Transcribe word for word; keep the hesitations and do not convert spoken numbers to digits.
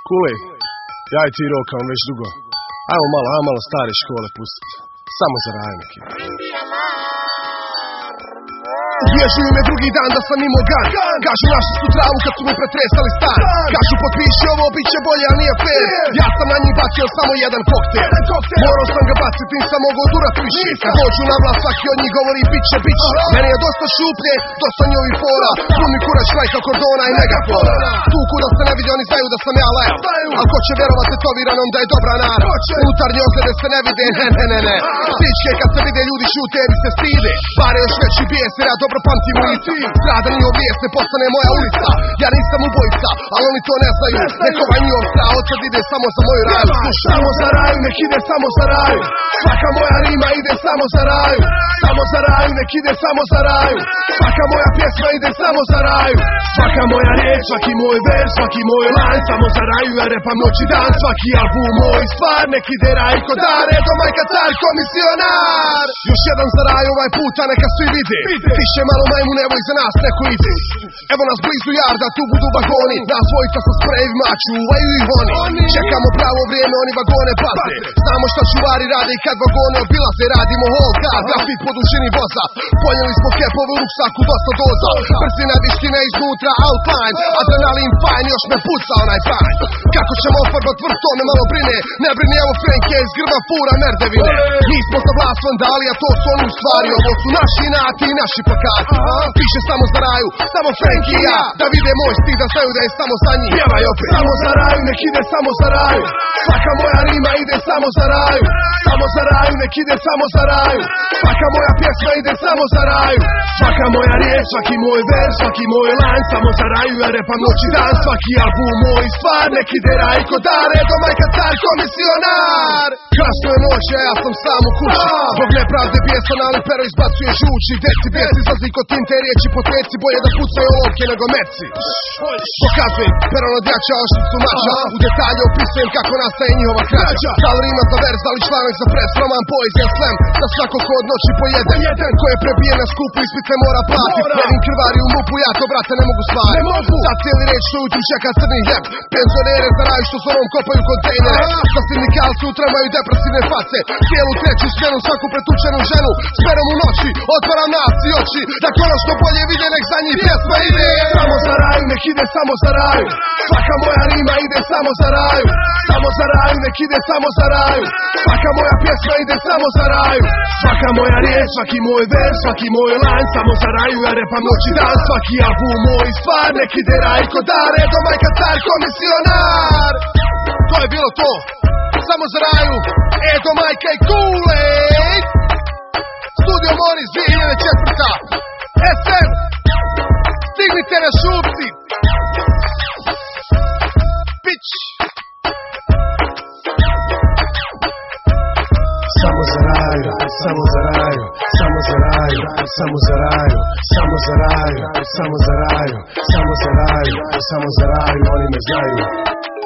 Kuli, ja i ti rokam već dugo. Ajmo malo, ajmo malo stare škole pustiti. Samo za raj neki. Ubježuju me drugi dan da sam imao gan. Kažu našli su travu kad su mi pretresali stan. Kažu potpiši ovo, bit će bolje, ali nije fair. Ja sam na njih bacio samo jedan koktel. Morao sam ga baciti, nisam mogao durat više. Kad dođu na vlast, svaki od njih govori bit će, bit će. Meni je dosta šuplje, dosta njovi fora. Puni kurac šlajka, kordona i megafona. Tu kuda se ne vidi, oni znaju da sam ja lajav. Al ko će verovat tetoviranom da je dobra narav. Unutarnje ozljede se ne vide, ne ne ne ne. Stičke kad se vide ljudi šute, jer se stide. Pare još veći bijes, jer ja dobro pamtim ulica. Strada njihov vijest ne postane moja ulica. Ja nisam ubojica, ali oni to ne znaju. Nek ovaj njihov strah od sad ide samo za moju raju. Samo za raju, nek ide samo za raju. Svaka moja rima ide samo za raju. Samo za raju, nek ide samo za raju. Svaka moja pjesma ide samo za raju. Svaka moja riječ, svaki moj vers, svaki moj line. Samo za raju, ja repam noć i dan. Svaki album moj stvar, nek ide raj ko dare. Do majka car, komisionar. Još jedan za raju ovaj puta, neka svi vide. Tiše malo majmu, evo iza nas neko ide. Evo nas blizu jarda, tu budu vagoni. Nas dvojica sa sprejevima čuvaju ih oni. Čekamo pravo vrijeme, oni vagone paze. Znamo šta čuvari rade i kad vagone obilaze. Radimo holka, grafit po dužini voza. Ponijeli smo kepove u ruksaku, dosta doza. Brzina, viština iznutra, outline. Adrenalin fine, još me puca onaj panj. Kako ćemo ofarbat vrh, to me malo brine. Ne brini, evo Frenke iz grba fura merdevine. Nismo za vlast vandali, a to su oni u stvari. Ovo su naši inati i naši plakati. Piše samo za raju, samo Frenke i ja. Da vide moj stil, da znaju da je samo za njih. Pjevaj opet. Samo za raju, nek ide samo za raju. Svaka moja rima ide samo za raju. Samo za raju, nek ide samo za raju. Svaka moja pjesma ide samo za raju. Svaka moja riječ, svaki moj vers, svaki moj line. Samo za raju, ja repam noć i dan. Svaki album moj stvar, nek ide raj ko dare. Do majka car, komisionar. Krasno je noć, a ja sam sam u kući. Zbog nepravde bijesan, ali pero izbacuje žuči. Deci bijes izlazi kod tinte riječi po teci. Bolje da pucaju olovke nego merci. Pokazujem, pero nadjača oštricu mača. U detalje opisujem kako nastaje njihova krađa. Da li rima za vers, da li članak za pres. Roman, poezija, slam, za svako ko od noći pojede. Jedan ko je prebijen na skupu, ispit ne mora platit. Verim krvari u mupu, ja to brate ne mogu stvari. Za cijeli reč što ujutru čeka crni hljeb. Penzionere za raju što zorom kopaju kontejnere. Za sindikalci utremaju depresivne face. Cijelu treću smjenu, svaku pretučenu ženu. Smerom u noći, otvaram nas i oči. Da konačno bolje vide, nek za njih pjesma ide. Samo za raju, nek ide samo za raju. Svaka moja rima ide samo za raju. Samo za raju, nek ide samo za raju. Svaka moja pjesma ide samo za raju. Svaka moja riječ, svaki moj vers, svaki moj line. Samo za raju, ja repam noć i dan. Svaki album moj stvar, nek ide raj ko dare. Do majka car, komisionar. To je bilo to. Samo za raju. Edo, majka i Kule. Studio Moris dvije hiljade četvrta. S M. Stignite na šupci. Bitch. Samo za raju, samo za raju, samo za raju, samo za raju, samo za raju, samo za raju, samo za raju, samo za raju, oni me znaju.